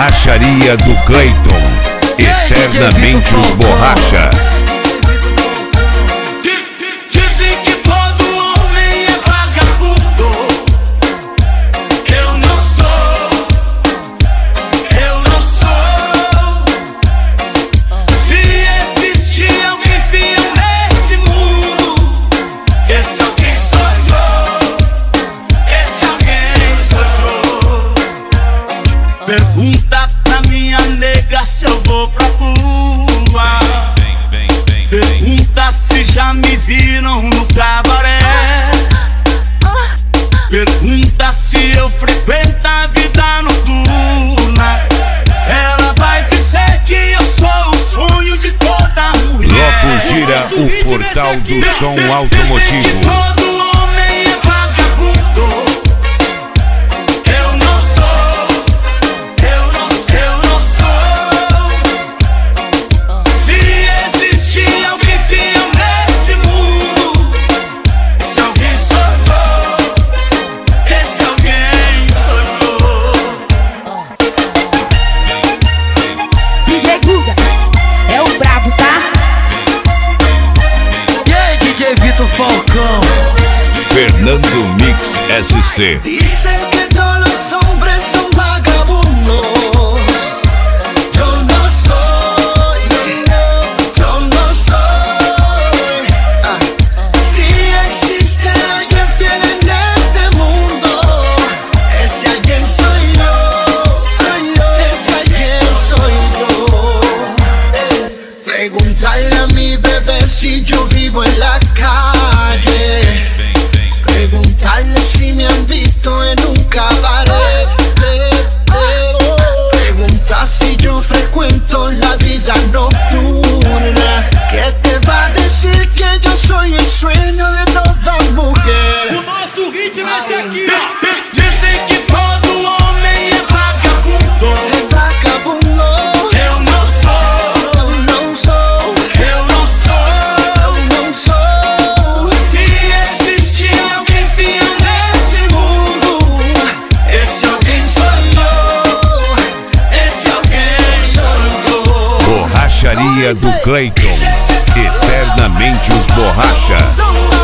Borracharia do Cleiton, eternamente os borracha. Dizem que todo homem é vagabundo. Eu não sou, eu não sou. Se existir alguém fiel nesse mundo, esse alguém sou eu. Esse alguém sou eu. Pergunta pra minha nega se eu vou pra rua. Pergunta se já me viram no cabaré. Pergunta se eu frequento a vida noturna. Ela vai dizer que eu sou o sonho de toda mulher. Loto gira o portal do som automotivo. Todo homem é vagabundo. Eu não sou, eu não sou, eu não sou. Se existir alguém fiel nesse mundo, esse alguém sou eu. Esse alguém sou eu. DJ Guga é o brabo, tá? E aí, DJ Vitor Falcão? Fernando Mix SC. Dicen que todos los hombres son vagabundos. Yo no soy, yo no soy. Si existe alguien fiel en este mundo, ese alguien soy yo. Ese alguien soy yo. Preguntarle a mi bebé si yo vivo en la calle. Preguntarle si me han visto en un cabaret. Pregunta si yo frecuento la vida nocturna. ¿Qué te va a decir que yo soy el sueño de toda mujer? O nosso ritmo é aqui. Dizem que todo homem é vagabundo. É vagabundo. Eu não sou, eu não sou, eu não sou, eu não sou. Se existir alguém fiel nesse mundo, esse alguém sou eu. Esse alguém sou eu. Borracharia do Cleiton, eternamente os borracha. São